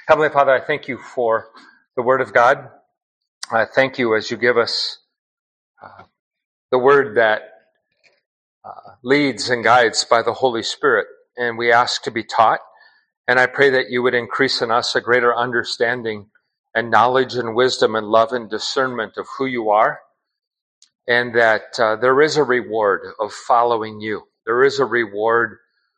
Heavenly Father, I thank you for the Word of God. I thank you as you give us the Word that leads and guides by the Holy Spirit. And we ask to be taught. And I pray that you would increase in us a greater understanding and knowledge and wisdom and love and discernment of who you are. And that there is a reward of following you. There is a reward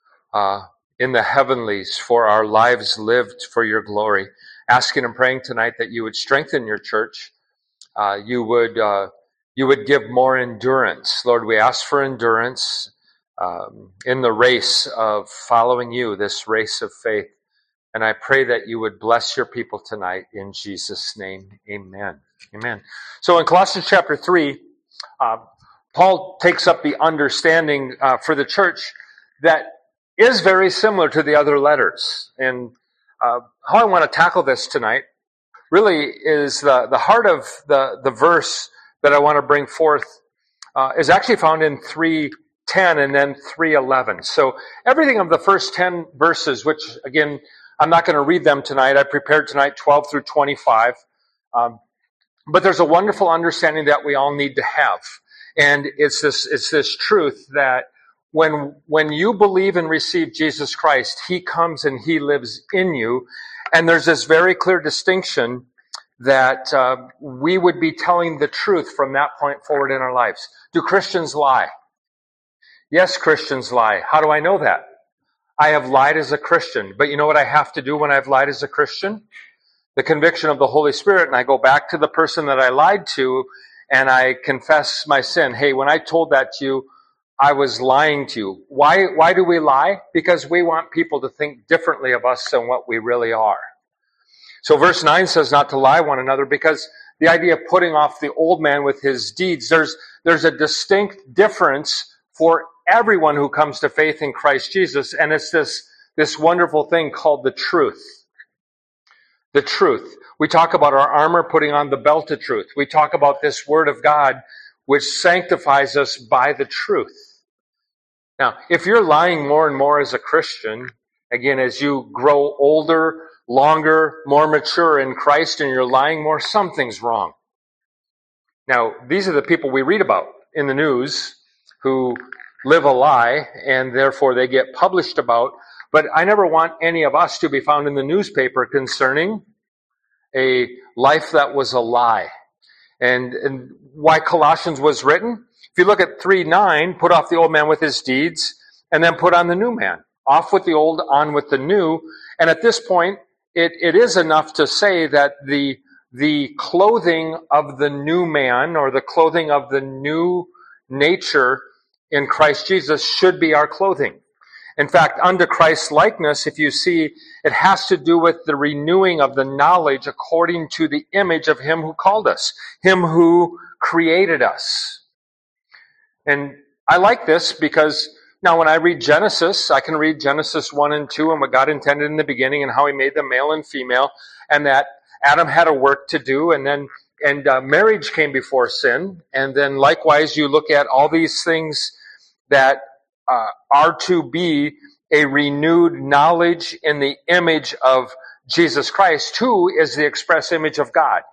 in the heavenlies for our lives lived for your glory. Asking and praying tonight that you would strengthen your church. You would give more endurance. Lord, we ask for endurance in the race of following you, this race of faith. And I pray that you would bless your people tonight in Jesus' name. Amen. Amen. So in Colossians chapter 3, Paul takes up the understanding for the church that is very similar to the other letters. And how I want to tackle this tonight really is the heart of the verse that I want to bring forth is actually found in 3:10 and then 3:11. So everything of the first 10 verses, which again, I'm not going to read them tonight. I prepared tonight 12 through 25. But there's a wonderful understanding that we all need to have. And it's this truth that when you believe and receive Jesus Christ, He comes and He lives in you. And there's this very clear distinction that we would be telling the truth from that point forward in our lives. Do Christians lie? Yes, Christians lie. How do I know that? I have lied as a Christian. But you know what I have to do when I've lied as a Christian? The conviction of the Holy Spirit, and I go back to the person that I lied to, and I confess my sin. Hey, when I told that to you, I was lying to you. Why do we lie? Because we want people to think differently of us than what we really are. So verse 9 says not to lie one another, because the idea of putting off the old man with his deeds, there's a distinct difference for everyone who comes to faith in Christ Jesus, and it's this wonderful thing called the truth. The truth. We talk about our armor, putting on the belt of truth. We talk about this Word of God, which sanctifies us by the truth. Now, if you're lying more and more as a Christian, again, as you grow older, longer, more mature in Christ, and you're lying more, something's wrong. Now, these are the people we read about in the news who live a lie, and therefore they get published about. But I never want any of us to be found in the newspaper concerning a life that was a lie. And why Colossians was written? If you look at 3:9, put off the old man with his deeds, and then put on the new man. Off with the old, on with the new. And at this point, it is enough to say that the clothing of the new man, or the clothing of the new nature in Christ Jesus, should be our clothing. In fact, unto Christ's likeness, if you see, it has to do with the renewing of the knowledge according to the image of Him who called us, Him who created us. And I like this because now when I read Genesis, I can read Genesis 1 and 2 and what God intended in the beginning and how He made them male and female, and that Adam had a work to do, and marriage came before sin. And then likewise, you look at all these things that are to be a renewed knowledge in the image of Jesus Christ, who is the express image of God.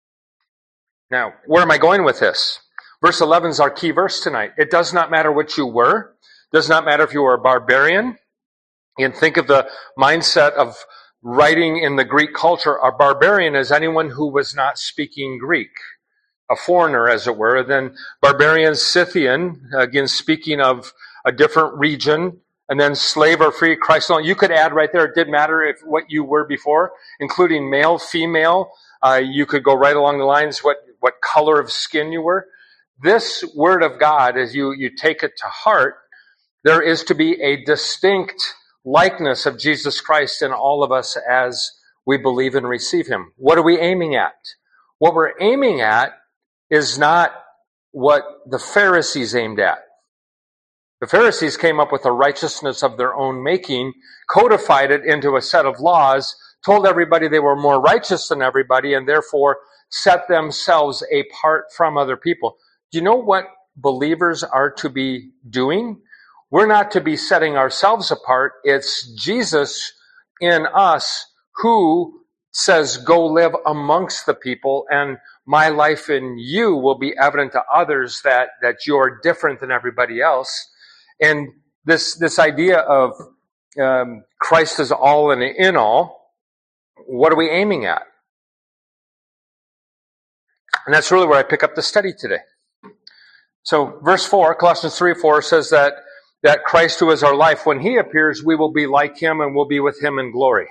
Now, where am I going with this? Verse 11 is our key verse tonight. It does not matter what you were. It does not matter if you were a barbarian. And think of the mindset of writing in the Greek culture. A barbarian is anyone who was not speaking Greek. A foreigner, as it were. Then barbarian, Scythian, again speaking of a different region, and then slave or free, Christ alone. You could add right there, it didn't matter if what you were before, including male, female. You could go right along the lines what color of skin you were. This Word of God, as you take it to heart, there is to be a distinct likeness of Jesus Christ in all of us as we believe and receive Him. What are we aiming at? What we're aiming at is not what the Pharisees aimed at. The Pharisees came up with a righteousness of their own making, codified it into a set of laws, told everybody they were more righteous than everybody, and therefore set themselves apart from other people. Do you know what believers are to be doing? We're not to be setting ourselves apart. It's Jesus in us who says, go live amongst the people, and my life in you will be evident to others that you're different than everybody else. And this idea of Christ is all and in all, what are we aiming at? And that's really where I pick up the study today. So verse 4, Colossians 3:4 says that Christ, who is our life, when he appears, we will be like him and we'll be with him in glory.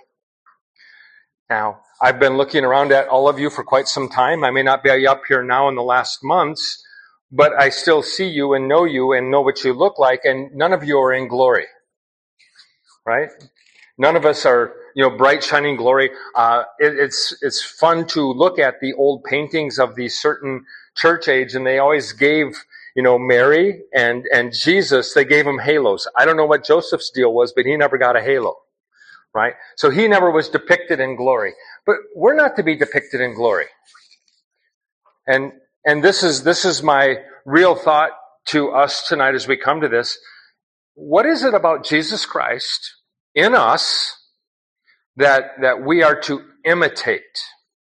Now, I've been looking around at all of you for quite some time. I may not be up here now in the last months, but I still see you and know what you look like, and none of you are in glory. Right? None of us are, bright, shining glory. It's fun to look at the old paintings of these certain church age, and they always gave, Mary and Jesus, they gave them halos. I don't know what Joseph's deal was, but he never got a halo. Right? So he never was depicted in glory. But we're not to be depicted in glory. And this is my real thought to us tonight as we come to this. What is it about Jesus Christ in us that we are to imitate?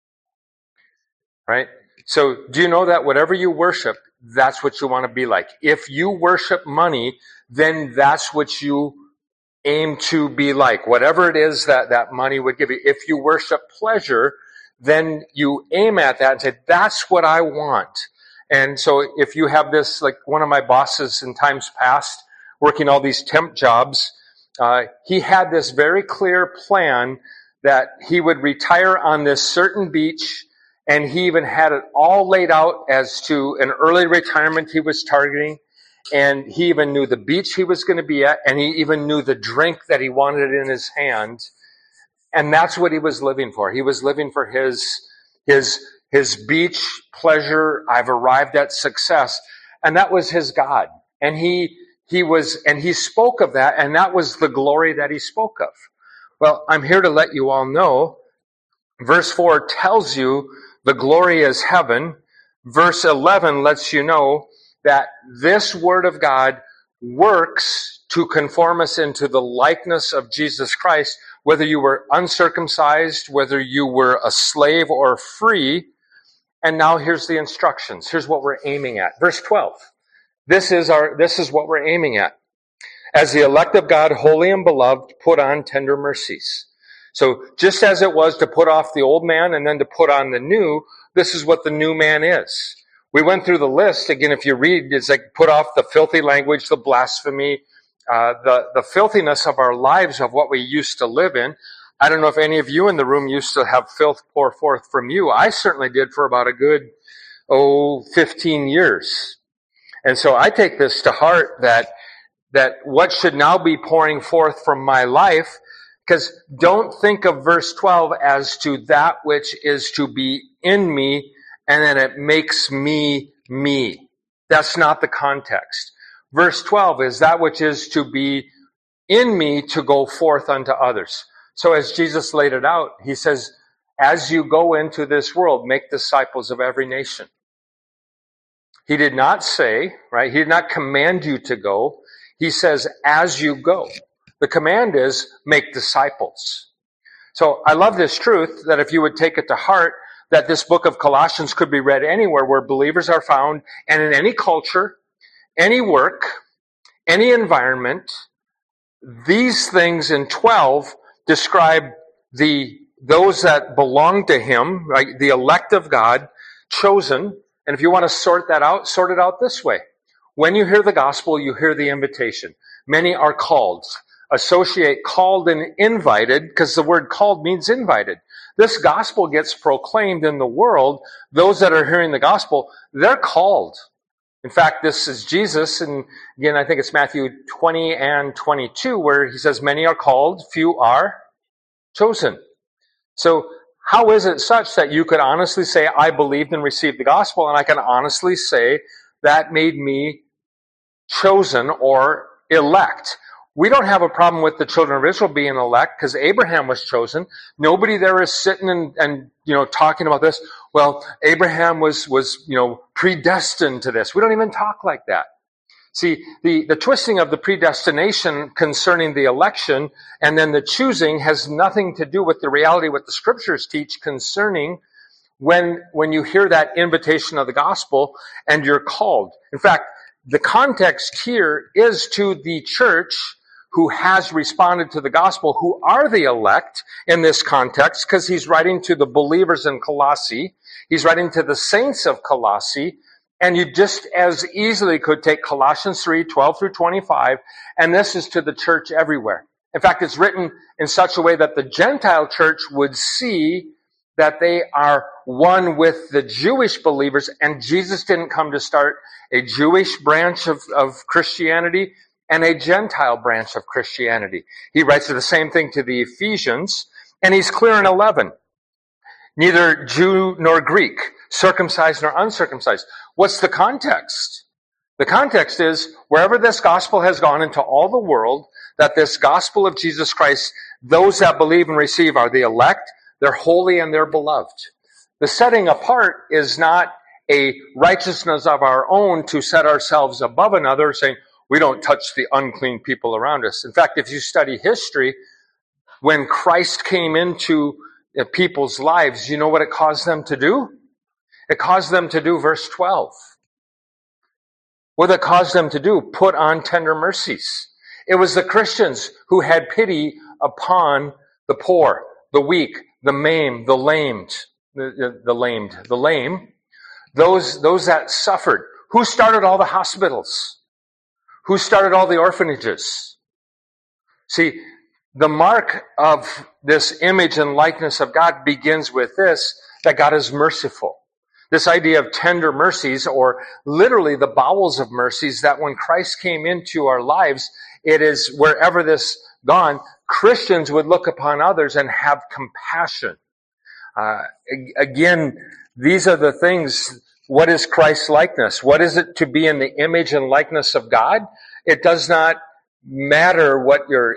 Right? So do you know that whatever you worship, that's what you want to be like? If you worship money, then that's what you aim to be like. Whatever it is that money would give you. If you worship pleasure, then you aim at that and say, that's what I want. And so if you have this, like one of my bosses in times past, working all these temp jobs, he had this very clear plan that he would retire on this certain beach, and he even had it all laid out as to an early retirement he was targeting, and he even knew the beach he was going to be at, and he even knew the drink that he wanted in his hand, and that's what he was living for. He was living for his beach pleasure. I've arrived at success, and that was his God, and he spoke of that, and that was the glory that he spoke of. Well, I'm here to let you all know, verse 4 tells you the glory is heaven. Verse 11 lets you know that this word of God works to conform us into the likeness of Jesus Christ, whether you were uncircumcised, whether you were a slave or free. And now here's the instructions. Here's what we're aiming at. Verse 12. This is what we're aiming at. As the elect of God, holy and beloved, put on tender mercies. So just as it was to put off the old man and then to put on the new, this is what the new man is. We went through the list. Again, if you read, it's like put off the filthy language, the blasphemy, the filthiness of our lives, of what we used to live in. I don't know if any of you in the room used to have filth pour forth from you. I certainly did for about a good, 15 years. And so I take this to heart that what should now be pouring forth from my life, because don't think of verse 12 as to that which is to be in me, and then it makes me me. That's not the context. Verse 12 is that which is to be in me to go forth unto others. So as Jesus laid it out, he says, as you go into this world, make disciples of every nation. He did not say, right? He did not command you to go. He says, as you go. The command is, make disciples. So I love this truth that if you would take it to heart, that this book of Colossians could be read anywhere where believers are found, and in any culture, any work, any environment. These things in 12 describe those that belong to him, right? The elect of God, chosen. And if you want to sort it out this way. When you hear the gospel, you hear the invitation. Many are called. Associate called and invited, because the word called means invited. This gospel gets proclaimed in the world. Those that are hearing the gospel, they're called. In fact, this is Jesus, and again, I think it's Matthew 20 and 22, where he says, many are called, few are chosen. So how is it such that you could honestly say, I believed and received the gospel, and I can honestly say that made me chosen or elect? We don't have a problem with the children of Israel being elect because Abraham was chosen. Nobody there is sitting and talking about this. Well, Abraham was predestined to this. We don't even talk like that. See, the twisting of the predestination concerning the election and then the choosing has nothing to do with the reality what the scriptures teach concerning when you hear that invitation of the gospel and you're called. In fact, the context here is to the church who has responded to the gospel, who are the elect in this context, because he's writing to the believers in Colossae. He's writing to the saints of Colossae. And you just as easily could take Colossians 3:12 through 25, and this is to the church everywhere. In fact, it's written in such a way that the Gentile church would see that they are one with the Jewish believers, and Jesus didn't come to start a Jewish branch of Christianity and a Gentile branch of Christianity. He writes the same thing to the Ephesians, and he's clear in 11. Neither Jew nor Greek, circumcised nor uncircumcised. What's the context? The context is wherever this gospel has gone into all the world, that this gospel of Jesus Christ, those that believe and receive are the elect, they're holy and they're beloved. The setting apart is not a righteousness of our own to set ourselves above another, saying we don't touch the unclean people around us. In fact, if you study history, when Christ came into people's lives, you know what it caused them to do? It caused them to do verse 12. What it caused them to do? Put on tender mercies. It was the Christians who had pity upon the poor, the weak, the maimed, the lame, those that suffered. Who started all the hospitals? Who started all the orphanages? See, the mark of this image and likeness of God begins with this, that God is merciful. This idea of tender mercies, or literally the bowels of mercies, that when Christ came into our lives, it is wherever this gone, Christians would look upon others and have compassion. Again, these are the things. What is Christ's likeness? What is it to be in the image and likeness of God? It does not matter what your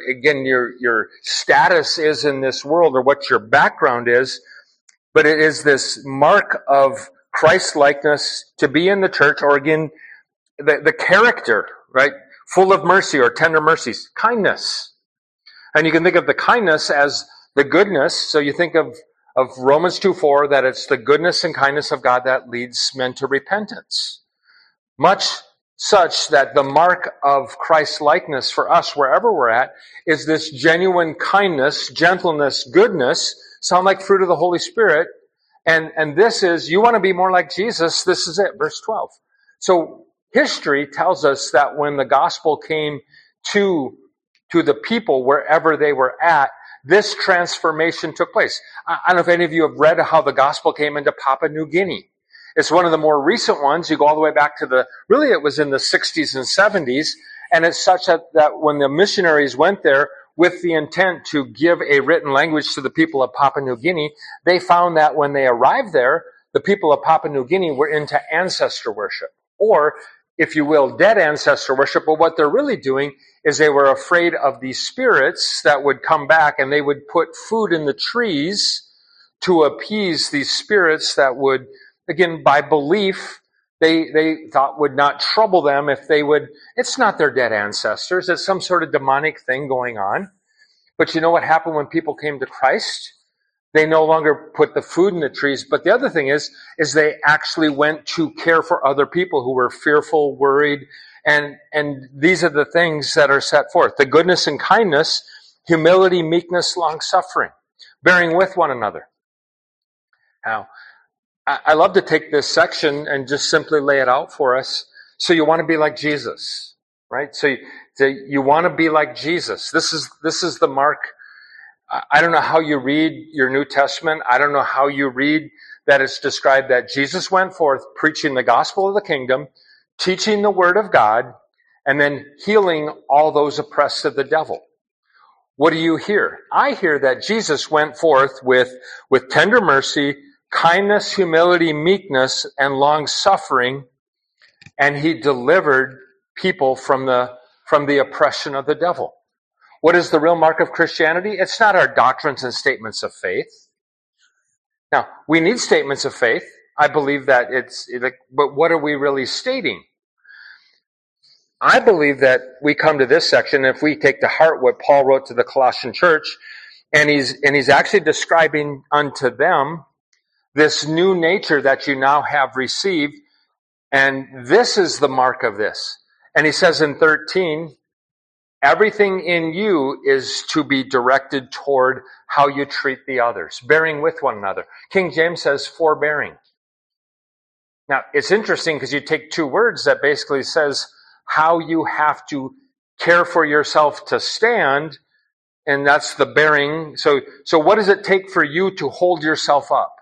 status is in this world or what your background is, but it is this mark of Christ's likeness to be in the church, or again, the character, right? Full of mercy or tender mercies, kindness. And you can think of the kindness as the goodness. So you think of Romans 2:4, that it's the goodness and kindness of God that leads men to repentance. Much such that the mark of Christ's likeness for us, wherever we're at, is this genuine kindness, gentleness, goodness, sound like fruit of the Holy Spirit. And this is, you want to be more like Jesus, this is it, verse 12. So history tells us that when the gospel came to the people wherever they were at, this transformation took place. I don't know if any of you have read how the gospel came into Papua New Guinea. It's one of the more recent ones. You go all the way back to it was in the 60s and 70s. And it's such that when the missionaries went there with the intent to give a written language to the people of Papua New Guinea, they found that when they arrived there, the people of Papua New Guinea were into ancestor worship, or, if you will, dead ancestor worship. But what they're really doing is they were afraid of these spirits that would come back, and they would put food in the trees to appease these spirits that would, again, by belief, they thought would not trouble them if they would. It's not their dead ancestors. It's some sort of demonic thing going on. But you know what happened when people came to Christ? They no longer put the food in the trees. But the other thing is they actually went to care for other people who were fearful, worried. And these are the things that are set forth. The goodness and kindness, humility, meekness, long-suffering, bearing with one another. Now, I love to take this section and just simply lay it out for us. So you want to be like Jesus, right? So you want to be like Jesus. This is the mark. I don't know how you read your New Testament. I don't know how you read that it's described that Jesus went forth preaching the gospel of the kingdom, teaching the word of God, and then healing all those oppressed of the devil. What do you hear? I hear that Jesus went forth with tender mercy, kindness, humility, meekness, and long-suffering, and he delivered people from the oppression of the devil. What is the real mark of Christianity? It's not our doctrines and statements of faith. Now, we need statements of faith. I believe that but what are we really stating? I believe that we come to this section, if we take to heart what Paul wrote to the Colossian church, and he's actually describing unto them this new nature that you now have received, and this is the mark of this. And he says in 13, everything in you is to be directed toward how you treat the others, bearing with one another. King James says forbearing. Now, it's interesting because you take two words that basically says how you have to care for yourself to stand, and that's the bearing. So what does it take for you to hold yourself up?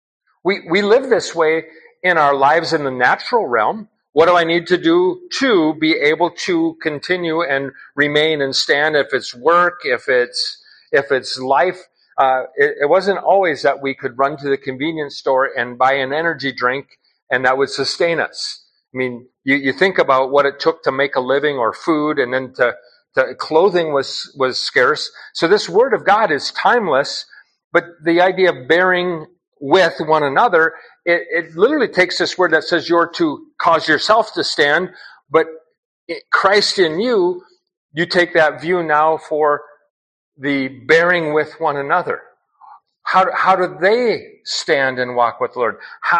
We live this way in our lives in the natural realm. What do I need to do to be able to continue and remain and stand? If it's work, if it's life, it wasn't always that we could run to the convenience store and buy an energy drink and that would sustain us. I mean, you think about what it took to make a living or food, and then to clothing was scarce. So this word of God is timeless, but the idea of bearing with one another, it literally takes this word that says you're to cause yourself to stand, but Christ in you, you take that view now for the bearing with one another. How do they stand and walk with the Lord?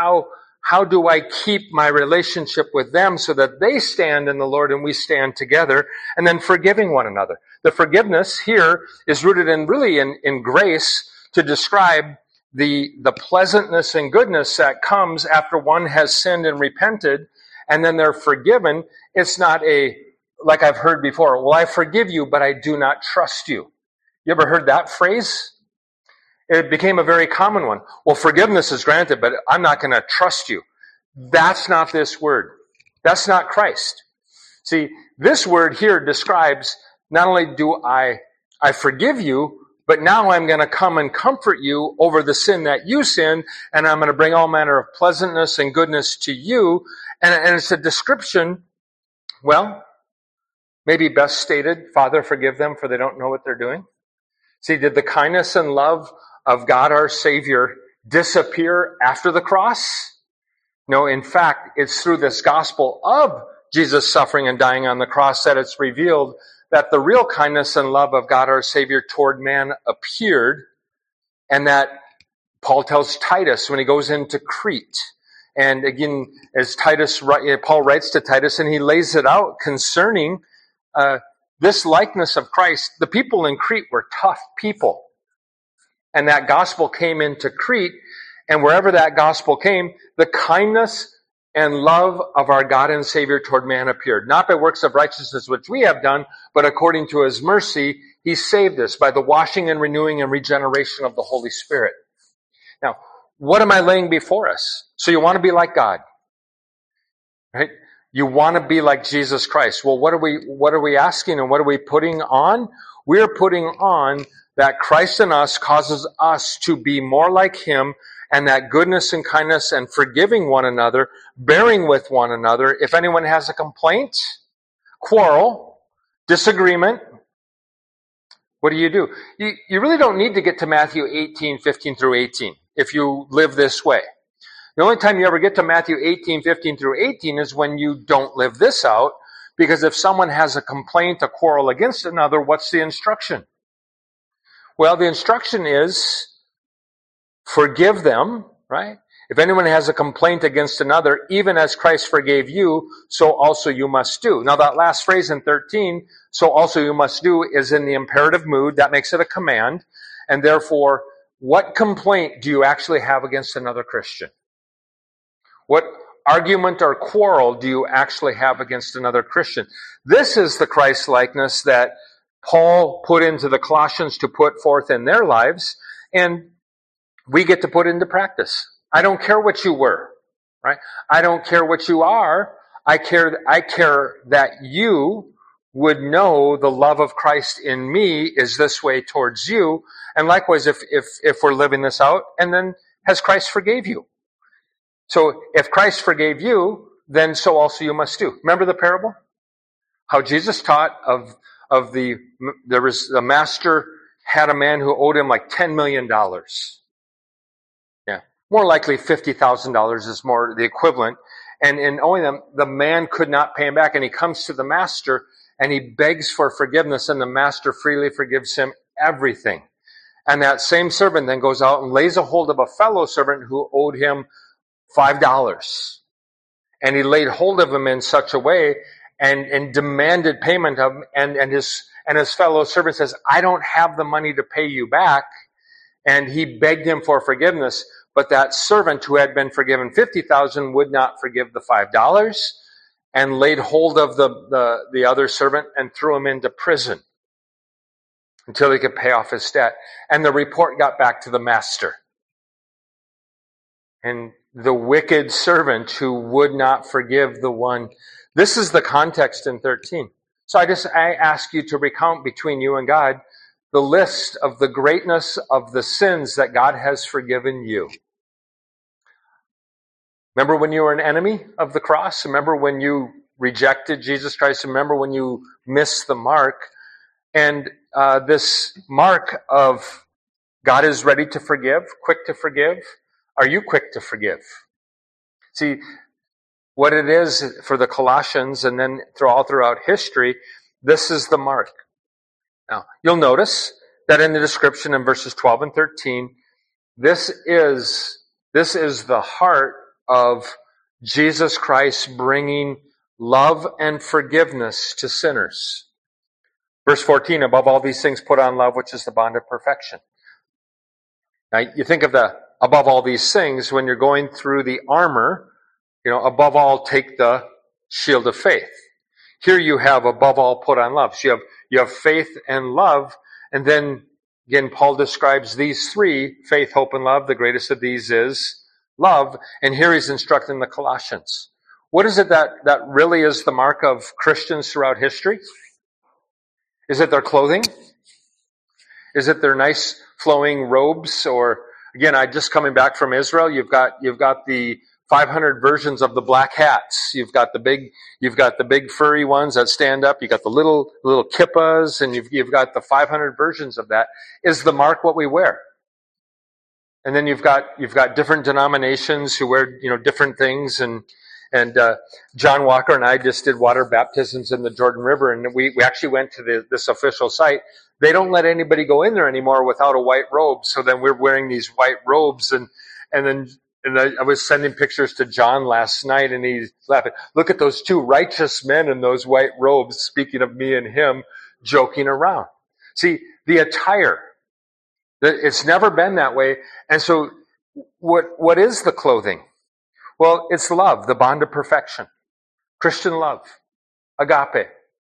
How do I keep my relationship with them so that they stand in the Lord and we stand together? And then forgiving one another. The forgiveness here is rooted in grace to describe the pleasantness and goodness that comes after one has sinned and repented, and then they're forgiven. It's not like I've heard before, well, I forgive you, but I do not trust you. You ever heard that phrase? It became a very common one. Well, forgiveness is granted, but I'm not going to trust you. That's not this word. That's not Christ. See, this word here describes not only do I forgive you, but now I'm going to come and comfort you over the sin that you sinned, and I'm going to bring all manner of pleasantness and goodness to you. And it's a description, well, maybe best stated, Father, forgive them, for they don't know what they're doing. See, did the kindness and love of God our Savior disappear after the cross? No, in fact, it's through this gospel of Jesus suffering and dying on the cross that it's revealed that the real kindness and love of God our Savior toward man appeared, and that Paul tells Titus when he goes into Crete. And again, as Paul writes to Titus, and he lays it out concerning this likeness of Christ. The people in Crete were tough people. And that gospel came into Crete, and wherever that gospel came, the kindness and love of our God and Savior toward man appeared. Not by works of righteousness which we have done, but according to his mercy, he saved us by the washing and renewing and regeneration of the Holy Spirit. Now, what am I laying before us? So you want to be like God, right? You want to be like Jesus Christ. Well, what are we asking, and what are we putting on? We're putting on that Christ in us causes us to be more like him, and that goodness and kindness and forgiving one another, bearing with one another. If anyone has a complaint, quarrel, disagreement, what do? You really don't need to get to Matthew 18, 15 through 18 if you live this way. The only time you ever get to Matthew 18, 15 through 18 is when you don't live this out, because if someone has a complaint, a quarrel against another, what's the instruction? Well, the instruction is forgive them, right? If anyone has a complaint against another, even as Christ forgave you, so also you must do. Now that last phrase in 13, so also you must do, is in the imperative mood. That makes it a command. And therefore, what complaint do you actually have against another Christian? What argument or quarrel do you actually have against another Christian? This is the Christ-likeness that Paul put into the Colossians to put forth in their lives, and we get to put into practice. I don't care what you were, right? I don't care what you are. I care that you would know the love of Christ in me is this way towards you. And likewise, if we're living this out, and then has Christ forgave you? So if Christ forgave you, then so also you must do. Remember the parable? How Jesus taught there was the master had a man who owed him like $10 million. Yeah. More likely $50,000 is more the equivalent. And in owing them, the man could not pay him back. And he comes to the master and he begs for forgiveness, and the master freely forgives him everything. And that same servant then goes out and lays a hold of a fellow servant who owed him $5. And he laid hold of him in such a way and demanded payment of him. And his fellow servant says, I don't have the money to pay you back. And he begged him for forgiveness. But that servant who had been forgiven $50,000 would not forgive the $5 and laid hold of the other servant and threw him into prison until he could pay off his debt. And the report got back to the master. And the wicked servant who would not forgive the one. This is the context in 13. So I ask you to recount between you and God the list of the greatness of the sins that God has forgiven you. Remember when you were an enemy of the cross? Remember when you rejected Jesus Christ? Remember when you missed the mark? And this mark of God is ready to forgive, quick to forgive. Are you quick to forgive? See, what it is for the Colossians and then all throughout history, this is the mark. Now, you'll notice that in the description in verses 12 and 13, this is the heart of Jesus Christ bringing love and forgiveness to sinners. Verse 14, above all these things put on love, which is the bond of perfection. Now, you think of the above all these things when you're going through the armor, above all take the shield of faith. Here you have above all put on love. So you have faith and love. And then again, Paul describes these three, faith, hope, and love. The greatest of these is love. And here he's instructing the Colossians. What is it that really is the mark of Christians throughout history? Is it their clothing? Is it their nice flowing robes? Or again, I just coming back from Israel, you've got the 500 versions of the black hats. You've got the big furry ones that stand up. You've got the little kippas, and you've got the 500 versions of that. Is the mark what we wear? And then you've got different denominations who wear different things, and John Walker and I just did water baptisms in the Jordan River, and we actually went to this official site. They don't let anybody go in there anymore without a white robe. So then we're wearing these white robes, and I was sending pictures to John last night, and he's laughing. Look at those two righteous men in those white robes, speaking of me and him, joking around. See, the attire, it's never been that way. And so what is the clothing? Well, it's love, the bond of perfection. Christian love, agape.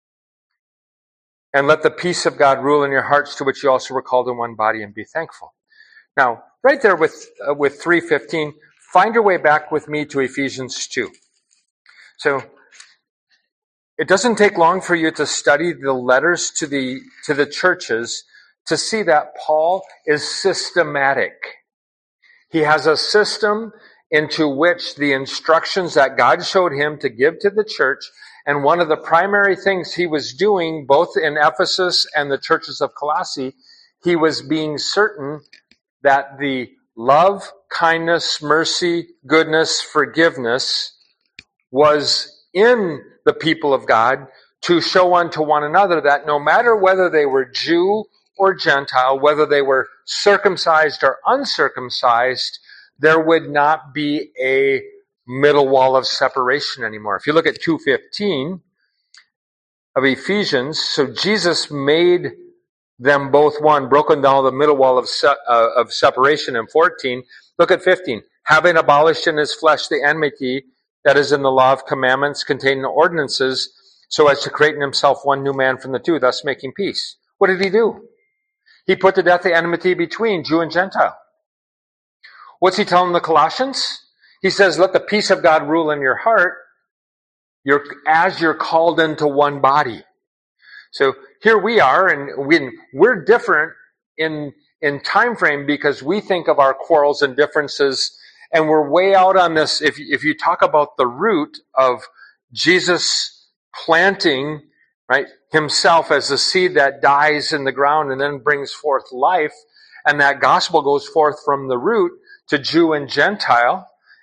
And let the peace of God rule in your hearts, to which you also were called in one body, and be thankful. Now, right there with 3:15, find your way back with me to Ephesians 2. So, it doesn't take long for you to study the letters to the churches to see that Paul is systematic. He has a system into which the instructions that God showed him to give to the church, and one of the primary things he was doing, both in Ephesus and the churches of Colossae, he was being certain that the love, kindness, mercy, goodness, forgiveness was in the people of God to show unto one another that no matter whether they were Jew or Gentile, whether they were circumcised or uncircumcised, there would not be a middle wall of separation anymore. If you look at 2:15 of Ephesians, so Jesus made them both one, broken down the middle wall of separation in 14. Look at 15. Having abolished in his flesh the enmity that is in the law of commandments contained in ordinances, so as to create in himself one new man from the two, thus making peace. What did he do? He put to death the enmity between Jew and Gentile. What's he telling the Colossians? He says, let the peace of God rule in your heart as you're called into one body. So here we are, and we're different in time frame because we think of our quarrels and differences, and we're way out on this. If you talk about the root of Jesus planting, right, himself as a seed that dies in the ground and then brings forth life, and that gospel goes forth from the root to Jew and Gentile,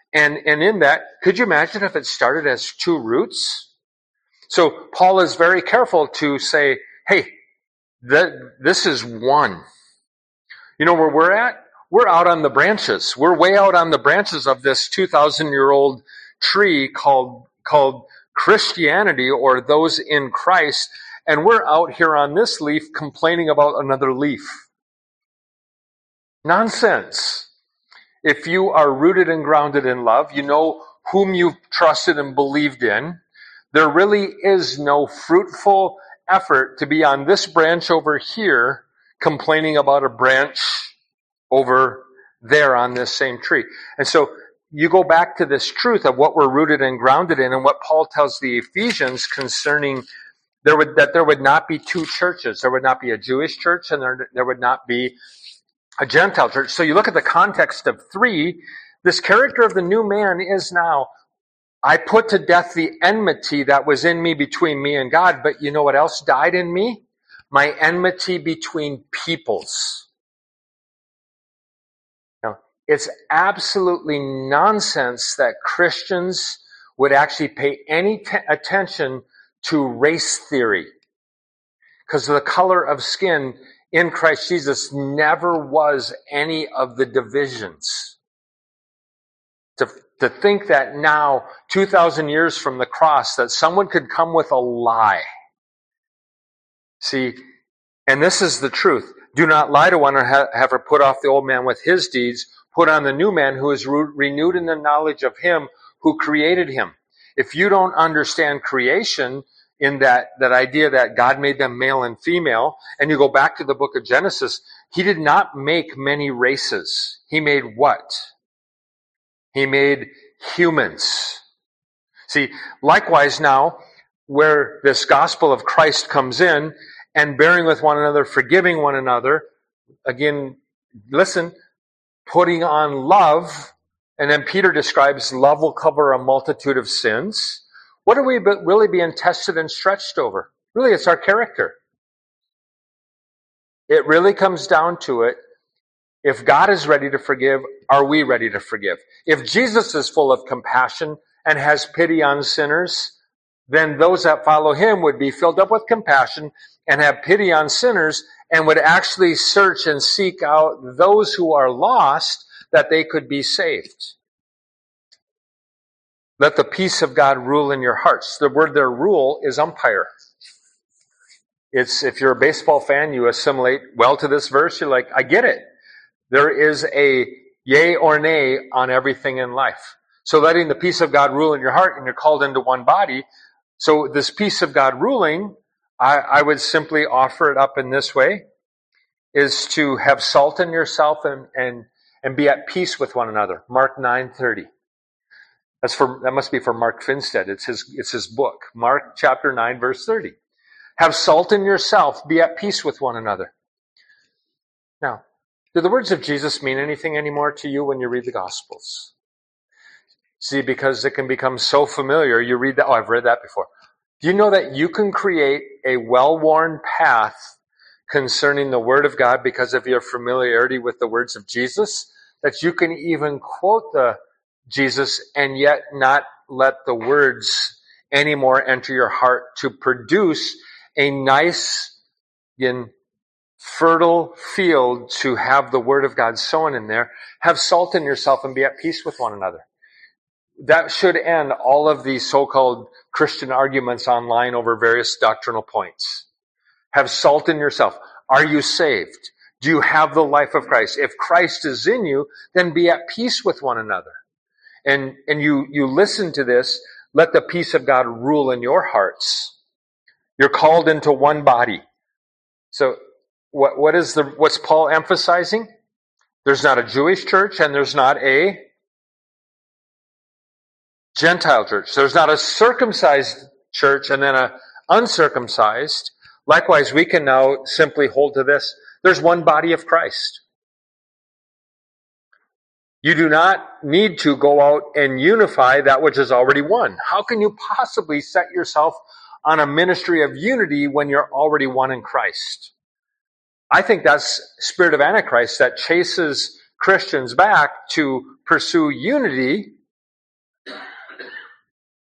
And in that, could you imagine if it started as two roots? So Paul is very careful to say, hey, this is one. You know where we're at? We're out on the branches. We're way out on the branches of this 2,000-year-old tree called Christianity, or those in Christ. And we're out here on this leaf complaining about another leaf. Nonsense. If you are rooted and grounded in love, you know whom you've trusted and believed in. There really is no fruitful effort to be on this branch over here complaining about a branch over there on this same tree. And so you go back to this truth of what we're rooted and grounded in, and what Paul tells the Ephesians concerning that there would not be two churches. There would not be a Jewish church, and there would not be a Gentile church. So you look at the context of 3, this character of the new man is now, I put to death the enmity that was in me between me and God, but you know what else died in me? My enmity between peoples. Now, it's absolutely nonsense that Christians would actually pay any attention to race theory, because the color of skin in Christ Jesus never was any of the divisions. To think that now, 2,000 years from the cross, that someone could come with a lie. See, and this is the truth. Do not lie to one another, have her put off the old man with his deeds, put on the new man who is renewed in the knowledge of him who created him. If you don't understand creation in that idea that God made them male and female, and you go back to the book of Genesis, he did not make many races. He made what? He made humans. See, likewise now, where this gospel of Christ comes in, and bearing with one another, forgiving one another, again, listen, putting on love, and then Peter describes love will cover a multitude of sins. What are we really being tested and stretched over? Really, it's our character. It really comes down to it. If God is ready to forgive, are we ready to forgive? If Jesus is full of compassion and has pity on sinners, then those that follow him would be filled up with compassion and have pity on sinners, and would actually search and seek out those who are lost that they could be saved. Let the peace of God rule in your hearts. The word there, rule, is umpire. It's, if you're a baseball fan, you assimilate well to this verse. You're like, I get it. There is a yay or nay on everything in life. So letting the peace of God rule in your heart, and you're called into one body. So this peace of God ruling, I would simply offer it up in this way, is to have salt in yourself and be at peace with one another. Mark 9:30. That must be for Mark Finstead. It's his book. Mark chapter 9, verse 30. Have salt in yourself, be at peace with one another. Now, do the words of Jesus mean anything anymore to you when you read the Gospels? See, because it can become so familiar, you read that, oh, I've read that before. Do you know that you can create a well-worn path concerning the Word of God because of your familiarity with the words of Jesus? That you can even quote the Jesus and yet not let the words anymore enter your heart to produce a nice, fertile field to have the Word of God sown in there. Have salt in yourself and be at peace with one another. That should end all of these so-called Christian arguments online over various doctrinal points. Have salt in yourself. Are you saved? Do you have the life of Christ? If Christ is in you, then be at peace with one another. And you listen to this, let the peace of God rule in your hearts. You're called into one body. So what's Paul emphasizing? There's not a Jewish church and there's not a Gentile church. There's not a circumcised church and then a uncircumcised. Likewise, we can now simply hold to this. There's one body of Christ. You do not need to go out and unify that which is already one. How can you possibly set yourself on a ministry of unity when you're already one in Christ? I think that's spirit of Antichrist that chases Christians back to pursue unity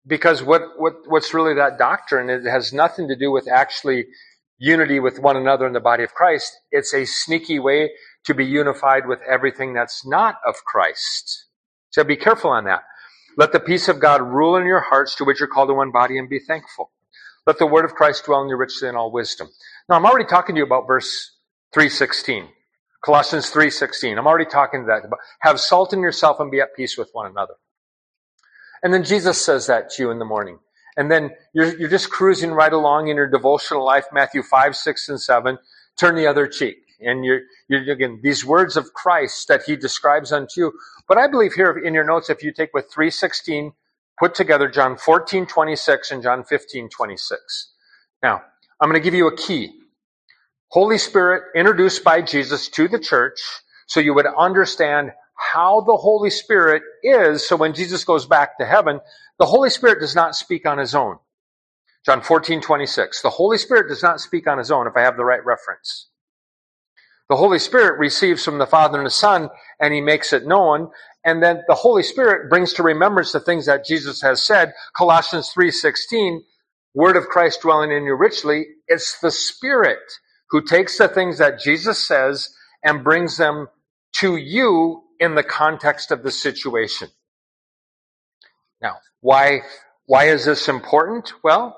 Because what's really that doctrine? It has nothing to do with actually unity with one another in the body of Christ. It's a sneaky way to be unified with everything that's not of Christ. So be careful on that. Let the peace of God rule in your hearts, to which you're called in one body, and be thankful. Let the word of Christ dwell in you richly in all wisdom. Now, I'm already talking to you about verse 3:16. Colossians 3:16. I'm already talking to that. Have salt in yourself and be at peace with one another. And then Jesus says that to you in the morning. And then you're just cruising right along in your devotional life, Matthew 5, 6, and 7. Turn the other cheek. And you're again, these words of Christ that he describes unto you. But I believe here in your notes, if you take with 3:16, put together John 14:26 and John 15:26. Now, I'm going to give you a key. Holy Spirit introduced by Jesus to the church so you would understand how the Holy Spirit is. So when Jesus goes back to heaven, the Holy Spirit does not speak on his own. John 14:26. The Holy Spirit does not speak on his own, if I have the right reference. The Holy Spirit receives from the Father and the Son, and he makes it known. And then the Holy Spirit brings to remembrance the things that Jesus has said. Colossians 3:16, word of Christ dwelling in you richly. It's the Spirit who takes the things that Jesus says and brings them to you in the context of the situation. Now, why is this important? Well,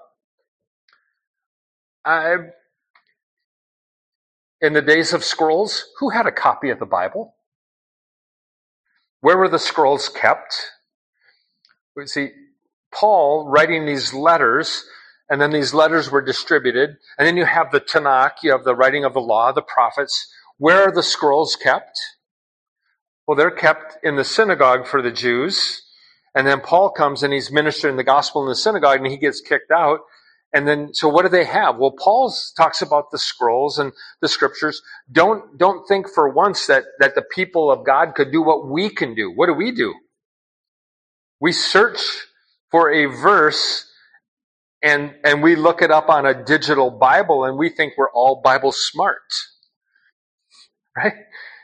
in the days of scrolls, who had a copy of the Bible? Where were the scrolls kept? We see Paul writing these letters, and then these letters were distributed, and then you have the Tanakh, you have the writing of the law, the prophets. Where are the scrolls kept? Well, they're kept in the synagogue for the Jews, and then Paul comes and he's ministering the gospel in the synagogue, and he gets kicked out. And then, so what do they have? Well, Paul talks about the scrolls and the scriptures. Don't think for once that the people of God could do what we can do. What do? We search for a verse and we look it up on a digital Bible and we think we're all Bible smart. Right?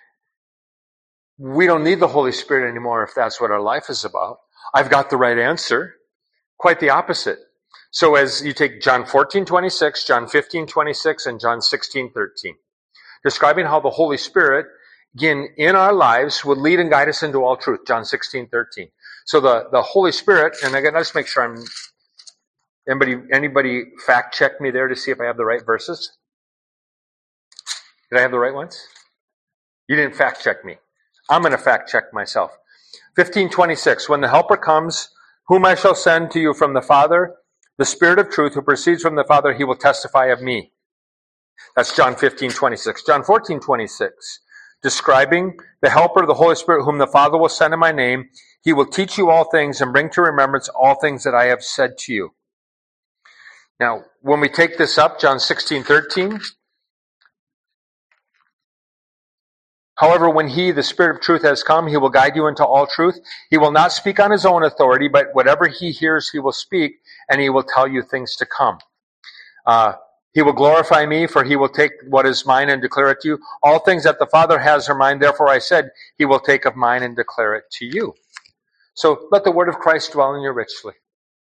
We don't need the Holy Spirit anymore if that's what our life is about. I've got the right answer. Quite the opposite. So as you take John 14:26, John 15:26, and John 16:13, describing how the Holy Spirit, again, in our lives would lead and guide us into all truth, John 16:13. So the Holy Spirit, and again, let's make sure anybody fact check me there to see if I have the right verses? Did I have the right ones? You didn't fact check me. I'm going to fact check myself. 15:26, when the Helper comes, whom I shall send to you from the Father, the Spirit of truth who proceeds from the Father, he will testify of me. That's John 15:26. John 14:26, describing the Helper, the Holy Spirit, whom the Father will send in my name. He will teach you all things and bring to remembrance all things that I have said to you. Now, when we take this up, John 16:13, however, when he, the Spirit of truth, has come, he will guide you into all truth. He will not speak on his own authority, but whatever he hears, he will speak, and he will tell you things to come. He will glorify me, for he will take what is mine and declare it to you. All things that the Father has are mine, therefore I said, he will take of mine and declare it to you. So let the word of Christ dwell in you richly.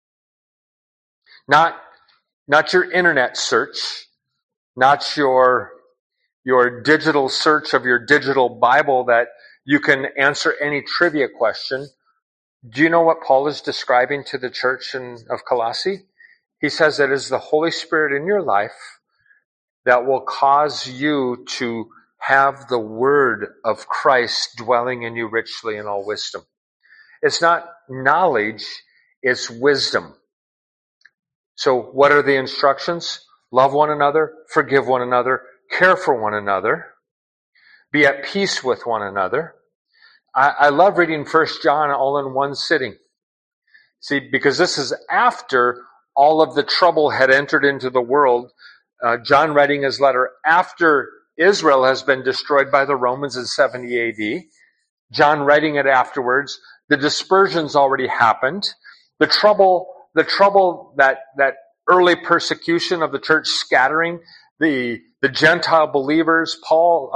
Not your internet search, not your digital search of your digital Bible that you can answer any trivia question. Do you know what Paul is describing to the church of Colossae? He says that it is the Holy Spirit in your life that will cause you to have the word of Christ dwelling in you richly in all wisdom. It's not knowledge, it's wisdom. So what are the instructions? Love one another, forgive one another, care for one another, be at peace with one another. I love reading 1 John all in one sitting. See, because this is after all of the trouble had entered into the world. John writing his letter after Israel has been destroyed by the Romans in 70 AD. John writing it afterwards. The dispersion's already happened. The trouble that early persecution of the church scattering, the Gentile believers,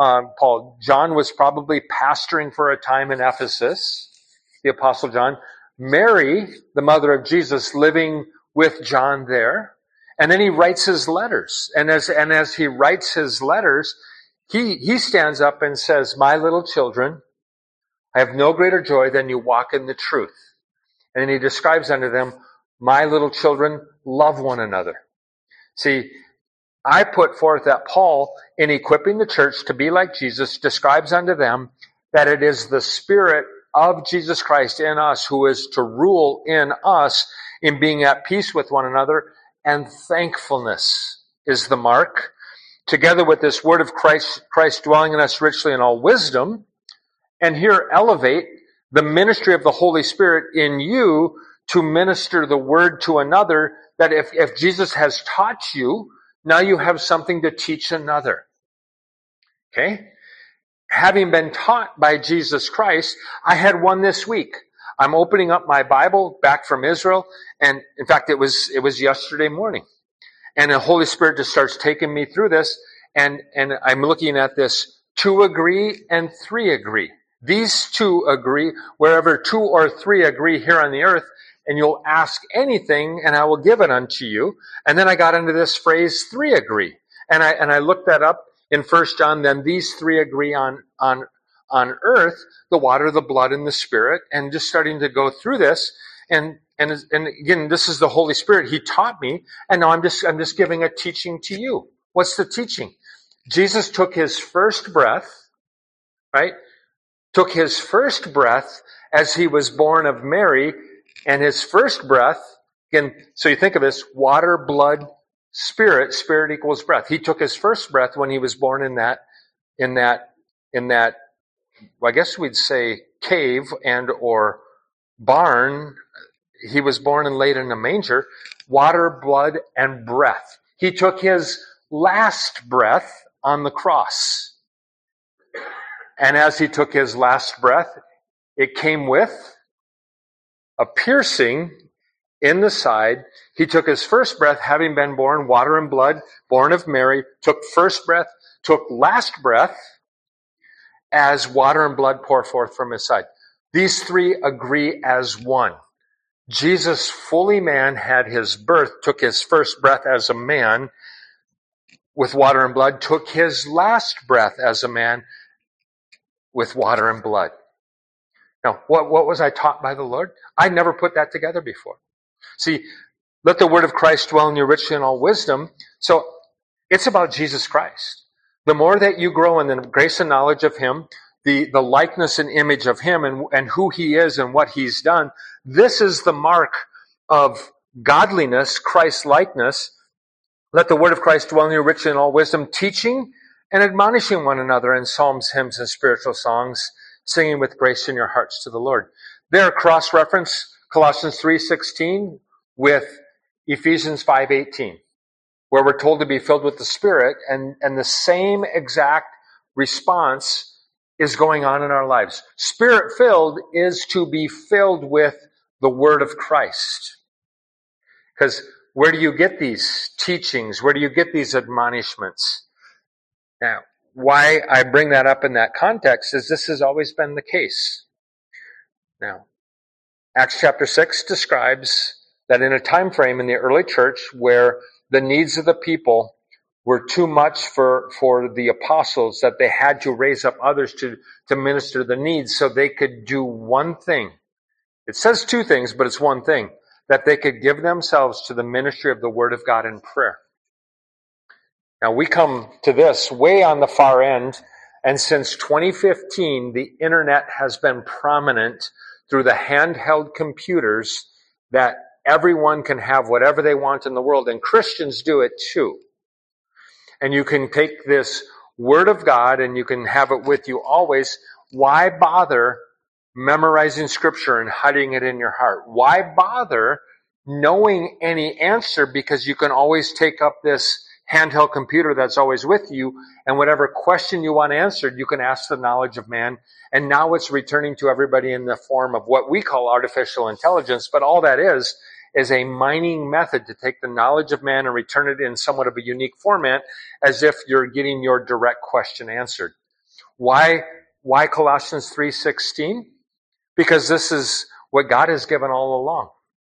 John was probably pastoring for a time in Ephesus, the Apostle John. Mary, the mother of Jesus, living with John there. And then he writes his letters. And as he writes his letters, he stands up and says, "My little children, I have no greater joy than you walk in the truth." And then he describes unto them, "My little children, love one another." See, I put forth that Paul, in equipping the church to be like Jesus, describes unto them that it is the Spirit of Jesus Christ in us who is to rule in us in being at peace with one another, and thankfulness is the mark, together with this word of Christ dwelling in us richly in all wisdom. And here elevate the ministry of the Holy Spirit in you to minister the word to another, that if Jesus has taught you, now you have something to teach another. Okay? Having been taught by Jesus Christ, I had one this week. I'm opening up my Bible back from Israel, and in fact, it was yesterday morning. And the Holy Spirit just starts taking me through this, and I'm looking at this 2 agree and 3 agree. These 2 agree wherever 2 or 3 agree here on the earth, and you'll ask anything, and I will give it unto you. And then I got into this phrase, 3 agree. And I looked that up in 1 John, then these 3 agree on earth, the water, the blood, and the Spirit, and just starting to go through this. And again, this is the Holy Spirit. He taught me, and now I'm just giving a teaching to you. What's the teaching? Jesus took his first breath, right? Took his first breath as he was born of Mary, and his first breath, again, so you think of this, water, blood, spirit equals breath. He took his first breath when he was born in that, well, I guess we'd say cave and or barn. He was born and laid in a manger, water, blood, and breath. He took his last breath on the cross. And as he took his last breath, it came with a piercing in the side. He took his first breath, having been born, water and blood, born of Mary, took first breath, took last breath, as water and blood pour forth from his side. These 3 agree as one. Jesus, fully man, had his birth, took his first breath as a man with water and blood, took his last breath as a man with water and blood. Now, what was I taught by the Lord? I never put that together before. See, let the word of Christ dwell in you richly in all wisdom. So it's about Jesus Christ. The more that you grow in the grace and knowledge of him, the likeness and image of him and who he is and what he's done, this is the mark of godliness, Christ-likeness. Let the word of Christ dwell in you richly in all wisdom, teaching and admonishing one another in psalms, hymns, and spiritual songs, singing with grace in your hearts to the Lord. There, cross-reference Colossians 3:16 with Ephesians 5:18, where we're told to be filled with the Spirit, and the same exact response is going on in our lives. Spirit-filled is to be filled with the Word of Christ. Because where do you get these teachings? Where do you get these admonishments? Now, why I bring that up in that context is this has always been the case. Now, Acts chapter 6 describes that in a time frame in the early church where the needs of the people were too much for the apostles, that they had to raise up others to minister the needs so they could do one thing. It says 2 things, but it's one thing. That they could give themselves to the ministry of the Word of God in prayer. Now we come to this way on the far end, and since 2015, the internet has been prominent through the handheld computers that everyone can have whatever they want in the world, and Christians do it too. And you can take this Word of God and you can have it with you always. Why bother memorizing Scripture and hiding it in your heart? Why bother knowing any answer? Because you can always take up this handheld computer that's always with you, and whatever question you want answered, you can ask the knowledge of man. And now it's returning to everybody in the form of what we call artificial intelligence. But all that is a mining method to take the knowledge of man and return it in somewhat of a unique format, as if you're getting your direct question answered. Why Colossians 3:16? Because this is what God has given all along.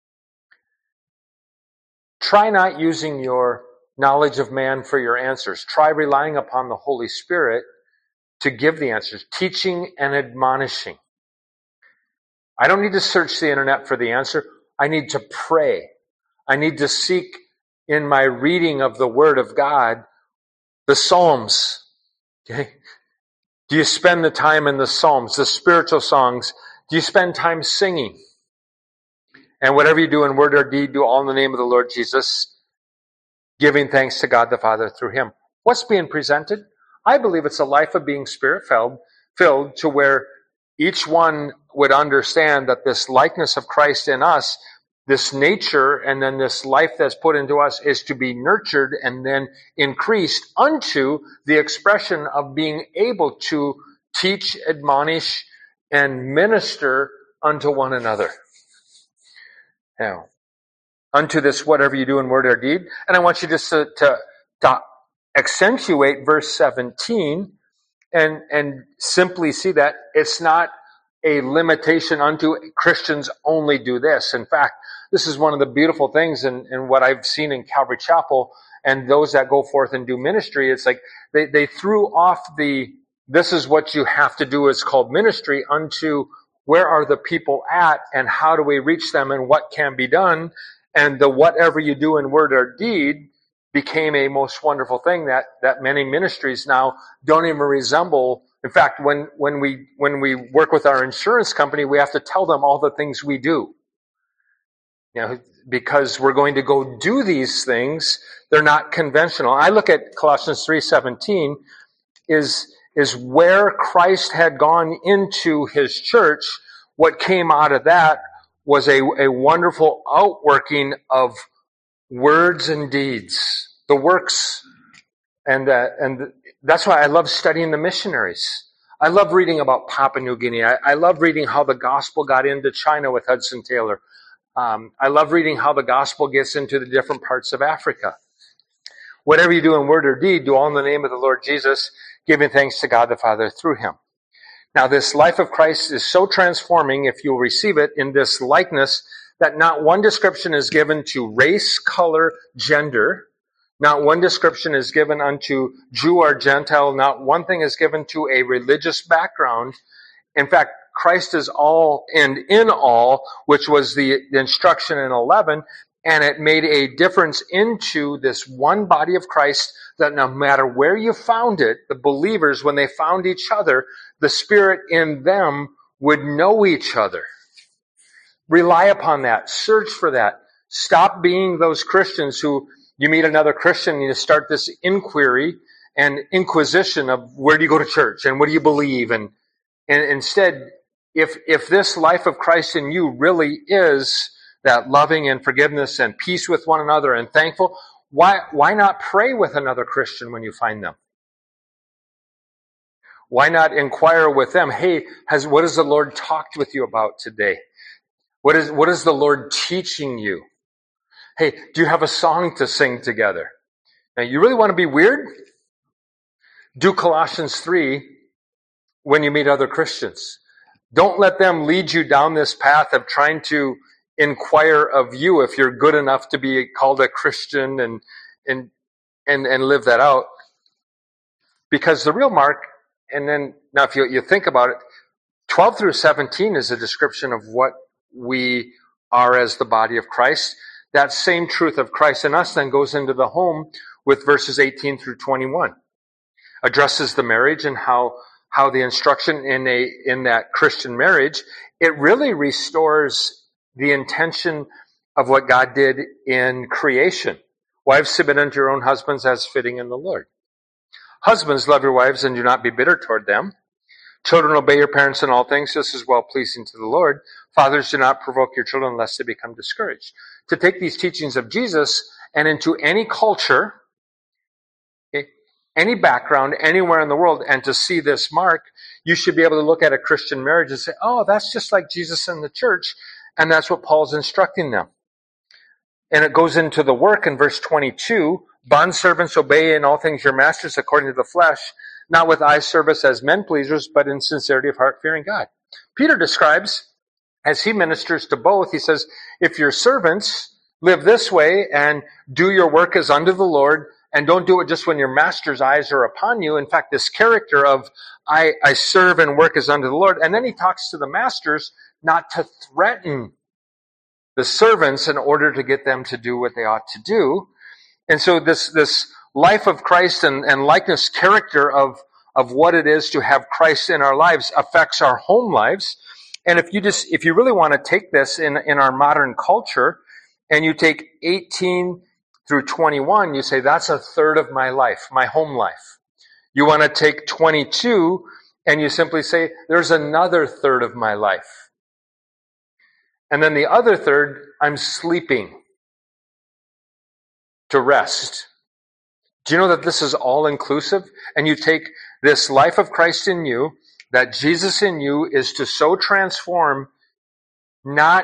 Try not using your knowledge of man for your answers. Try relying upon the Holy Spirit to give the answers, teaching and admonishing. I don't need to search the internet for the answer. I need to pray. I need to seek in my reading of the Word of God, the Psalms. Okay? Do you spend the time in the Psalms, the spiritual songs? Do you spend time singing? And whatever you do in word or deed, do all in the name of the Lord Jesus, giving thanks to God the Father through Him. What's being presented? I believe it's a life of being Spirit-filled to where each one would understand that this likeness of Christ in us, this nature, and then this life that's put into us is to be nurtured and then increased unto the expression of being able to teach, admonish, and minister unto one another. Now, unto this whatever you do in word or deed. And I want you just to accentuate verse 17 and simply see that it's not a limitation unto Christians only do this. In fact, this is one of the beautiful things in what I've seen in Calvary Chapel and those that go forth and do ministry. It's like they threw off this is what you have to do. It's called ministry unto where are the people at and how do we reach them and what can be done. And the whatever you do in word or deed became a most wonderful thing that many ministries now don't even resemble. In fact, when we work with our insurance company, we have to tell them all the things we do. You know, because we're going to go do these things. They're not conventional. I look at Colossians 3:17 is where Christ had gone into his church. What came out of that was a wonderful outworking of words and deeds, the works, and that's why I love studying the missionaries. I love reading about Papua New Guinea. I love reading how the gospel got into China with Hudson Taylor. I love reading how the gospel gets into the different parts of Africa. Whatever you do in word or deed, do all in the name of the Lord Jesus, giving thanks to God the Father through him. Now, this life of Christ is so transforming if you'll receive it in this likeness that not one description is given to race, color, gender. Not one description is given unto Jew or Gentile. Not one thing is given to a religious background. In fact, Christ is all and in all, which was the instruction in 11, and it made a difference into this one body of Christ that no matter where you found it, the believers, when they found each other, the Spirit in them would know each other. Rely upon that. Search for that. Stop being those Christians who you meet another Christian and you start this inquiry and inquisition of where do you go to church and what do you believe, and instead, if this life of Christ in you really is that loving and forgiveness and peace with one another and thankful, why not pray with another Christian when you find them? Why not inquire with them, hey, what has the Lord talked with you about today? What is the Lord teaching you? Hey, do you have a song to sing together? Now, you really want to be weird? Do Colossians 3 when you meet other Christians. Don't let them lead you down this path of trying to inquire of you if you're good enough to be called a Christian and live that out. Because the real mark, and then now if you think about it, 12 through 17 is a description of what we are as the body of Christ. That same truth of Christ in us then goes into the home with verses 18 through 21. Addresses the marriage and how the instruction in that Christian marriage, it really restores the intention of what God did in creation. Wives, submit unto your own husbands as fitting in the Lord. Husbands, love your wives and do not be bitter toward them. Children, obey your parents in all things. This is well pleasing to the Lord. Fathers, do not provoke your children lest they become discouraged. To take these teachings of Jesus and into any culture, any background, anywhere in the world, and to see this mark, you should be able to look at a Christian marriage and say, oh, that's just like Jesus in the church. And that's what Paul's instructing them. And it goes into the work in verse 22. Bondservants, obey in all things your masters according to the flesh, not with eye service as men pleasers, but in sincerity of heart, fearing God. Peter describes as he ministers to both, he says, if your servants live this way and do your work as unto the Lord, and don't do it just when your master's eyes are upon you. In fact, this character of, I serve and work as unto the Lord. And then he talks to the masters not to threaten the servants in order to get them to do what they ought to do. And so this life of Christ and likeness character of what it is to have Christ in our lives affects our home lives. And if you really want to take this in our modern culture, and you take 18 through 21, you say, that's a third of my life, my home life. You want to take 22, and you simply say, there's another third of my life. And then the other third, I'm sleeping to rest. Do you know that this is all inclusive? And you take this life of Christ in you, that Jesus in you is to so transform, not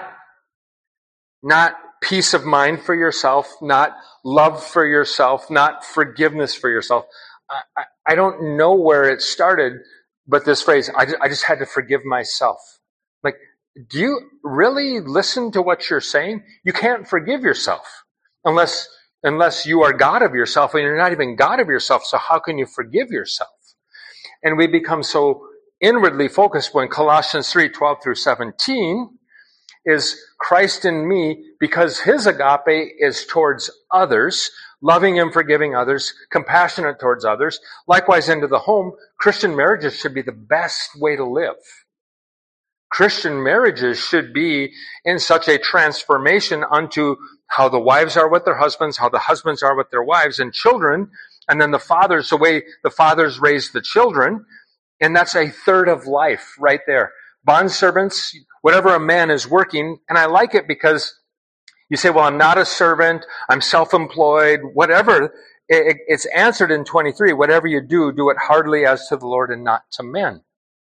peace of mind for yourself, not love for yourself, not forgiveness for yourself. I don't know where it started, but this phrase, I just had to forgive myself. Like, do you really listen to what you're saying? You can't forgive yourself unless you are God of yourself, and you're not even God of yourself, so how can you forgive yourself? And we become so inwardly focused when Colossians 3:12 through 17 is Christ in me, because his agape is towards others, loving and forgiving others, compassionate towards others. Likewise, into the home, Christian marriages should be the best way to live. Christian marriages should be in such a transformation unto how the wives are with their husbands, how the husbands are with their wives and children, and then the fathers, the way the fathers raise the children. And that's a third of life right there. Bondservants, whatever a man is working, and I like it because you say, well, I'm not a servant, I'm self-employed, whatever. It's answered in 23. Whatever you do, do it heartily as to the Lord and not to men.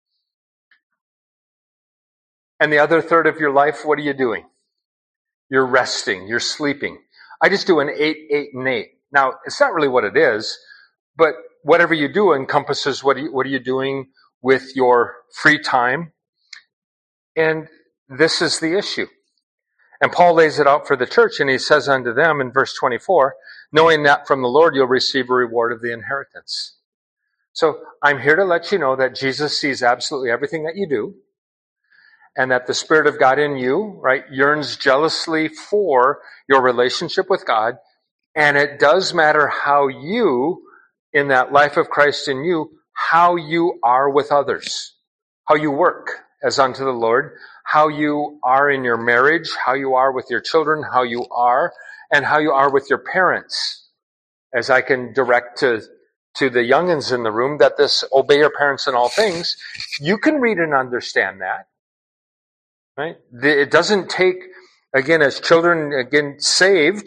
And the other third of your life, what are you doing? You're resting, you're sleeping. I just do an 8, 8, and 8. Now, it's not really what it is, but whatever you do encompasses what are you doing with your free time. And this is the issue. And Paul lays it out for the church, and he says unto them in verse 24, knowing that from the Lord you'll receive a reward of the inheritance. So I'm here to let you know that Jesus sees absolutely everything that you do, and that the Spirit of God in you, right, yearns jealously for your relationship with God. And it does matter how you, in that life of Christ in you, how you are with others, how you work as unto the Lord, how you are in your marriage, how you are with your children, how you are, and how you are with your parents. As I can direct to the youngins in the room, that this obey your parents in all things, you can read and understand that. Right? It doesn't take, again, as children, again, saved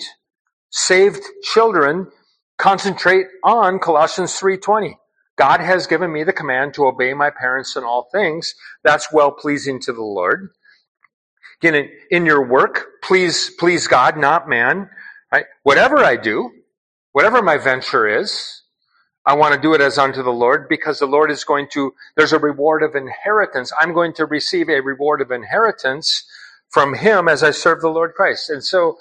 children concentrate on Colossians 3:20. God has given me the command to obey my parents in all things. That's well-pleasing to the Lord. Again, in your work, please God, not man. Right? Whatever I do, whatever my venture is, I want to do it as unto the Lord, because the Lord is there's a reward of inheritance. I'm going to receive a reward of inheritance from him as I serve the Lord Christ. And so,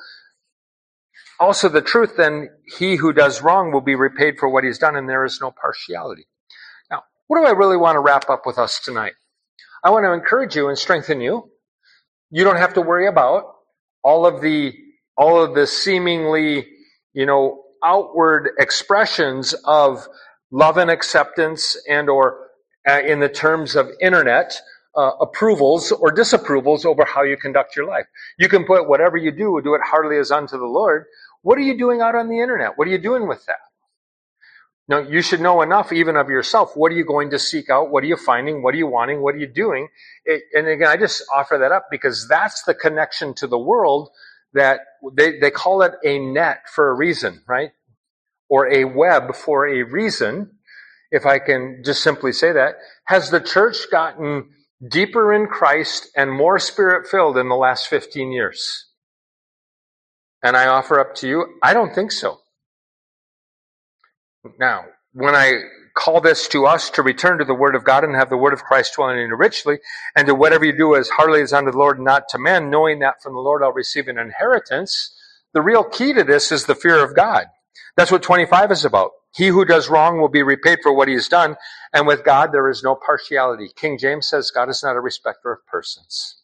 also the truth, then, he who does wrong will be repaid for what he's done, and there is no partiality. Now, what do I really want to wrap up with us tonight? I want to encourage you and strengthen you. You don't have to worry about all of the seemingly, outward expressions of love and acceptance and or in the terms of internet approvals or disapprovals over how you conduct your life. You can put whatever you do it heartily as unto the Lord. What are you doing out on the internet? What are you doing with that? Now, you should know enough even of yourself. What are you going to seek out? What are you finding? What are you wanting? What are you doing? And again, I just offer that up because that's the connection to the world that they call it a net for a reason, right? Or a web for a reason, if I can just simply say that. Has the church gotten deeper in Christ and more Spirit-filled in the last 15 years? And I offer up to you, I don't think so. Now, when I call this to us to return to the Word of God and have the Word of Christ dwelling in you richly, and to whatever you do as heartily as unto the Lord, not to men, knowing that from the Lord I'll receive an inheritance. The real key to this is the fear of God. That's what 25 is about. He who does wrong will be repaid for what he has done, and with God there is no partiality. King James says God is not a respecter of persons.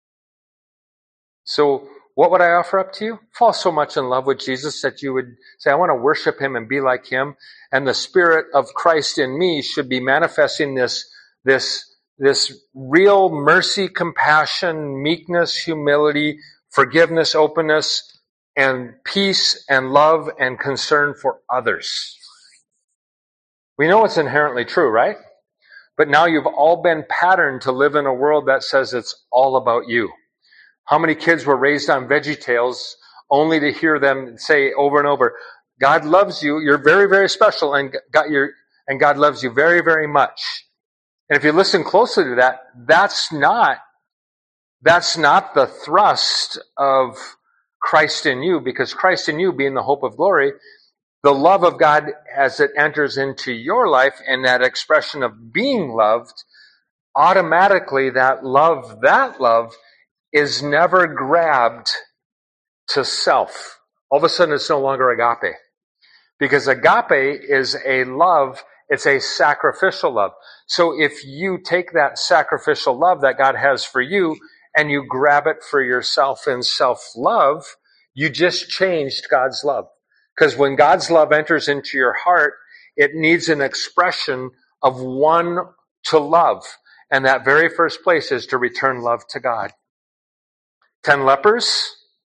So what would I offer up to you? Fall so much in love with Jesus that you would say, I want to worship him and be like him. And the Spirit of Christ in me should be manifesting this real mercy, compassion, meekness, humility, forgiveness, openness, and peace and love and concern for others. We know it's inherently true, right? But now you've all been patterned to live in a world that says it's all about you. How many kids were raised on VeggieTales only to hear them say over and over, God loves you, you're very, very special, and God loves you very, very much. And if you listen closely to that, that's not the thrust of Christ in you, because Christ in you being the hope of glory, the love of God as it enters into your life and that expression of being loved, automatically that love is never grabbed to self. All of a sudden it's no longer agape. Because agape is a love, it's a sacrificial love. So if you take that sacrificial love that God has for you and you grab it for yourself in self-love, you just changed God's love. Because when God's love enters into your heart, it needs an expression of one to love. And that very first place is to return love to God. 10 lepers.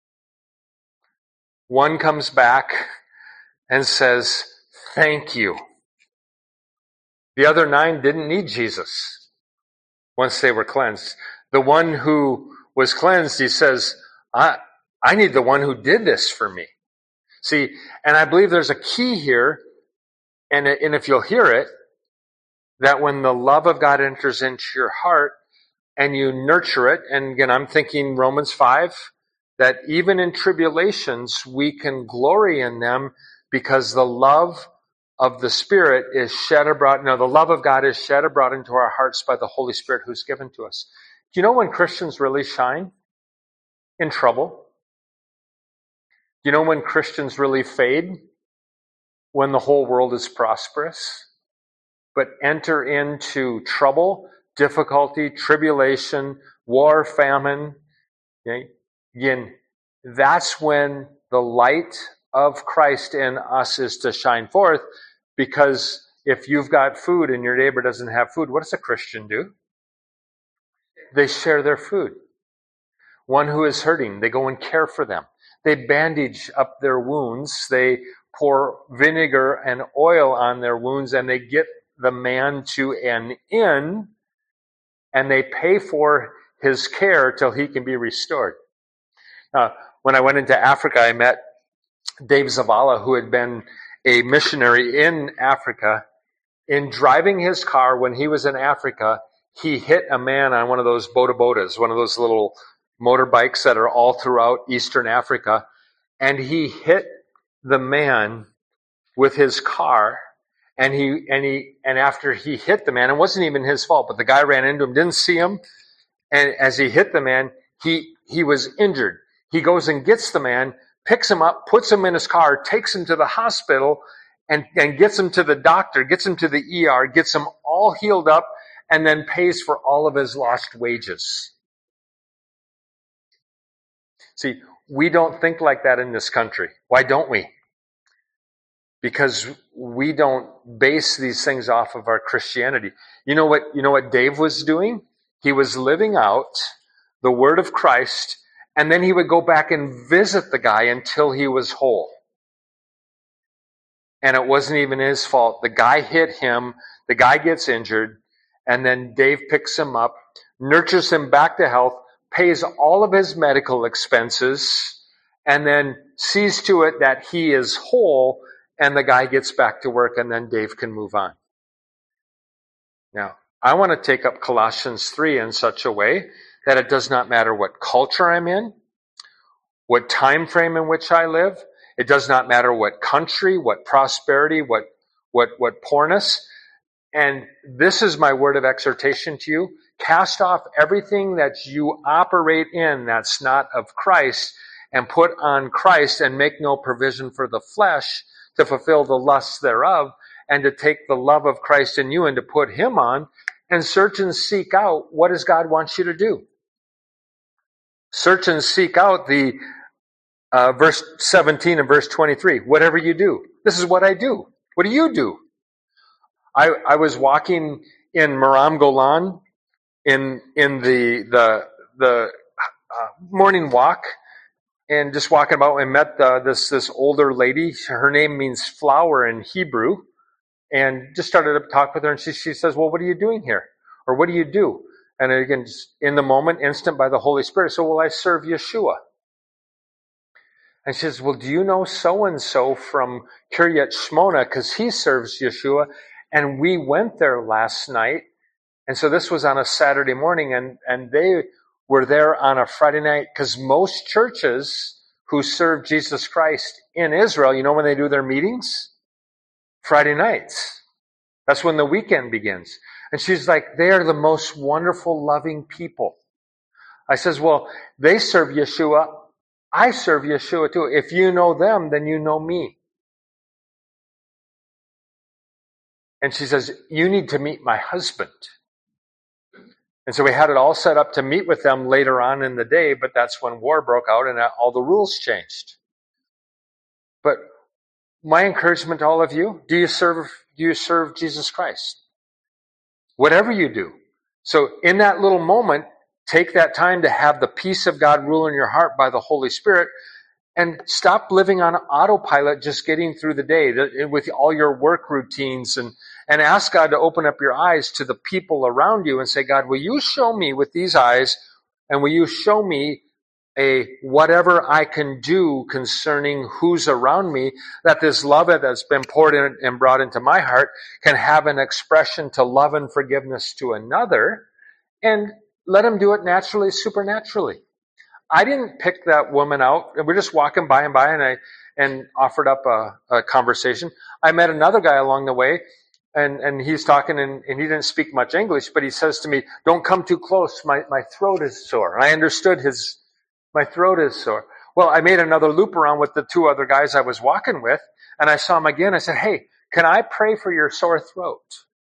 One comes back and says, thank you. The other 9 didn't need Jesus once they were cleansed. The one who was cleansed, he says, I need the one who did this for me. See, and I believe there's a key here, and if you'll hear it, that when the love of God enters into your heart, and you nurture it, and again, I'm thinking Romans 5, that even in tribulations, we can glory in them because the love of the Spirit is shed abroad. No, the love of God is shed abroad into our hearts by the Holy Spirit who's given to us. Do you know when Christians really shine? In trouble. Do you know when Christians really fade? When the whole world is prosperous. But enter into trouble, difficulty, tribulation, war, famine. Okay? Again, that's when the light of Christ in us is to shine forth, because if you've got food and your neighbor doesn't have food, what does a Christian do? They share their food. One who is hurting, they go and care for them. They bandage up their wounds. They pour vinegar and oil on their wounds, and they get the man to an inn, and they pay for his care till he can be restored. When I went into Africa, I met Dave Zavala, who had been a missionary in Africa. In driving his car when he was in Africa, he hit a man on one of those bodabodas, one of those little motorbikes that are all throughout Eastern Africa, and he hit the man with his car. And after he hit the man, it wasn't even his fault, but the guy ran into him, didn't see him, and as he hit the man, he was injured. He goes and gets the man, picks him up, puts him in his car, takes him to the hospital, and gets him to the doctor, gets him to the ER, gets him all healed up, and then pays for all of his lost wages. See, we don't think like that in this country. Why don't we? Because we don't base these things off of our Christianity. You know what Dave was doing? He was living out the word of Christ, and then he would go back and visit the guy until he was whole. And it wasn't even his fault. The guy hit him, the guy gets injured, and then Dave picks him up, nurtures him back to health, pays all of his medical expenses, and then sees to it that he is whole, and the guy gets back to work, and then Dave can move on. Now, I want to take up Colossians 3 in such a way that it does not matter what culture I'm in, what time frame in which I live. It does not matter what country, what prosperity, what poorness. And this is my word of exhortation to you. Cast off everything that you operate in that's not of Christ, and put on Christ, and make no provision for the flesh to fulfill the lusts thereof, and to take the love of Christ in you and to put him on, and search and seek out what does God want you to do. Search and seek out the verse 17 and verse 23. Whatever you do. This is what I do. What do you do? I was walking in Maram Golan in the morning walk, and just walking about, and met this older lady. Her name means flower in Hebrew, and just started to talk with her. And she says, "Well, what are you doing here? Or what do you do?" And again, just in the moment, instant by the Holy Spirit. So, "Well, I serve Yeshua." And she says, "Well, do you know so-and-so from Kiryat Shmona? Because he serves Yeshua. And we went there last night." And so this was on a Saturday morning, and they were there on a Friday night, because most churches who serve Jesus Christ in Israel, you know when they do their meetings? Friday nights. That's when the weekend begins. And she's like, "They are the most wonderful, loving people." I says, "Well, they serve Yeshua. I serve Yeshua too. If you know them, then you know me." And she says, "You need to meet my husband." And so we had it all set up to meet with them later on in the day, but that's when war broke out and all the rules changed. But my encouragement to all of you, do you serve Jesus Christ? Whatever you do. So in that little moment, take that time to have the peace of God rule in your heart by the Holy Spirit, and stop living on autopilot, just getting through the day with all your work routines, and ask God to open up your eyes to the people around you and say, "God, will you show me with these eyes, and will you show me whatever I can do concerning who's around me, that this love that's been poured in and brought into my heart can have an expression to love and forgiveness to another," and let him do it naturally, supernaturally. I didn't pick that woman out. We're just walking by, and offered up a conversation. I met another guy along the way, and he's talking, and he didn't speak much English, but he says to me, "Don't come too close. My throat is sore." And I understood my throat is sore. Well, I made another loop around with the two other guys I was walking with, and I saw him again. I said, "Hey, can I pray for your sore throat?"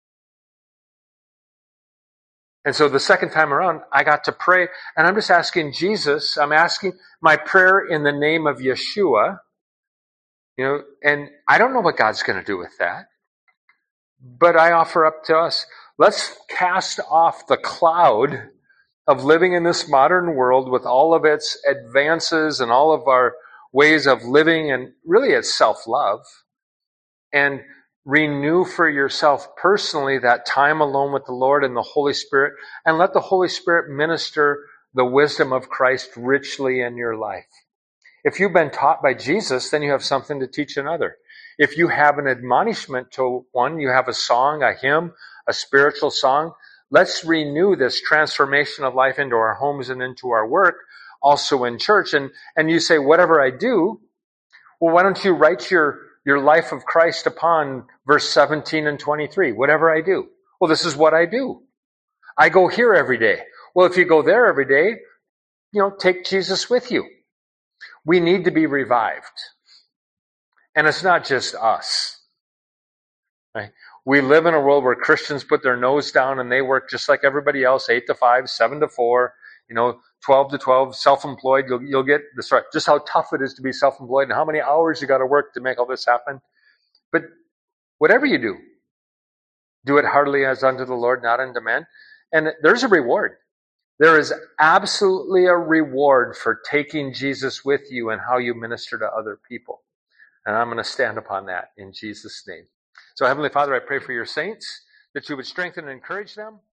And so the second time around, I got to pray, and I'm just asking Jesus, I'm asking my prayer in the name of Yeshua, and I don't know what God's going to do with that, but I offer up to us, let's cast off the cloud of living in this modern world with all of its advances and all of our ways of living, and really it's self-love, and renew for yourself personally that time alone with the Lord and the Holy Spirit, and let the Holy Spirit minister the wisdom of Christ richly in your life. If you've been taught by Jesus, then you have something to teach another. If you have an admonishment to one, you have a song, a hymn, a spiritual song, let's renew this transformation of life into our homes and into our work, also in church. And you say, "Whatever I do," well, why don't you write your life of Christ upon verse 17 and 23. Whatever I do. Well, this is what I do. I go here every day. Well, if you go there every day, take Jesus with you. We need to be revived. And it's not just us. Right? We live in a world where Christians put their nose down and they work just like everybody else, 8 to 5, 7 to 4, 12 to 12, self-employed. You'll get this right. Just how tough it is to be self-employed and how many hours you got to work to make all this happen. But whatever you do it heartily as unto the Lord, not unto men. And there's a reward. There is absolutely a reward for taking Jesus with you and how you minister to other people. And I'm going to stand upon that in Jesus' name. So Heavenly Father, I pray for your saints, that you would strengthen and encourage them.